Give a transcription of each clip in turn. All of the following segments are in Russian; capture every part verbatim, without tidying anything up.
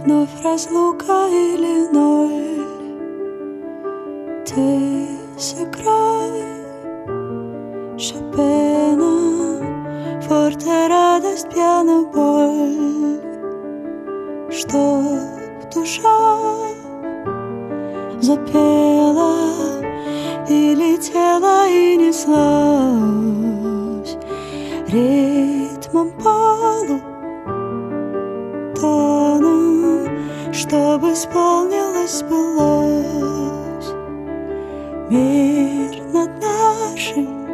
Вновь разлука или ноль. Ты сыграй Шопена, форте радость, пьяна боль, чтоб душа запела и летела и неслась ритмом полу тоном, чтобы исполнилось, сбылось. Мир над нашим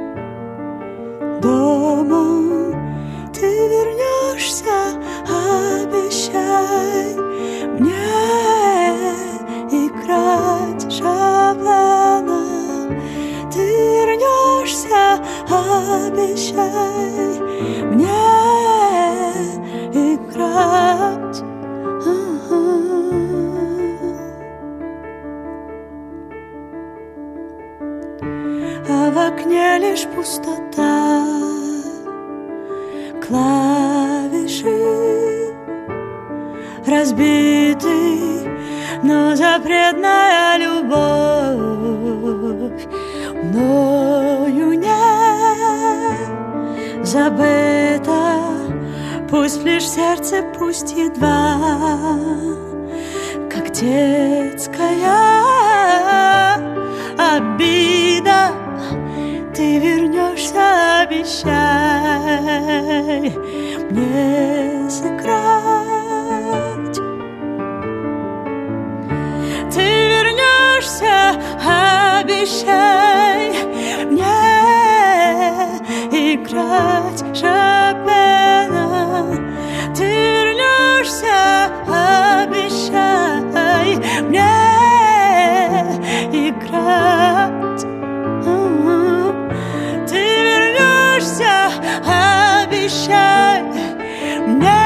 домом, ты вернешься, обещай мне играть Шопена. Ты вернешься, обещай мне играть. А в окне лишь пустота, клавиши разбиты, но запретная любовь мною не забыта. Пусть лишь сердце, пусть едва, как детская обида. Ты вернешься, обещай мне сыграть. Ты вернешься, обещай мне играть Шопена. Ты вернешься, обещай мне играть. Ты вернешься, обещай мне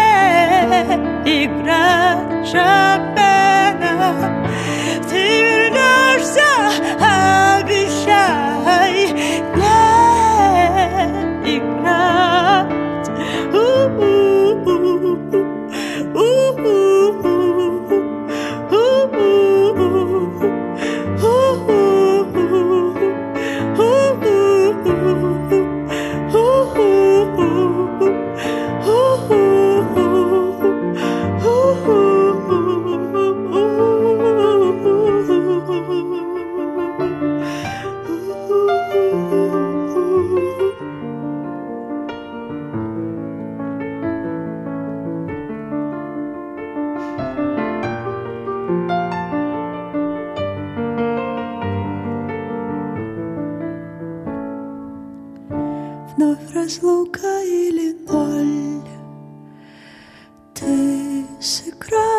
играть Шопена. Ты вернешься, обещай мне играть. Вновь разлука или ноль. Ты сыграй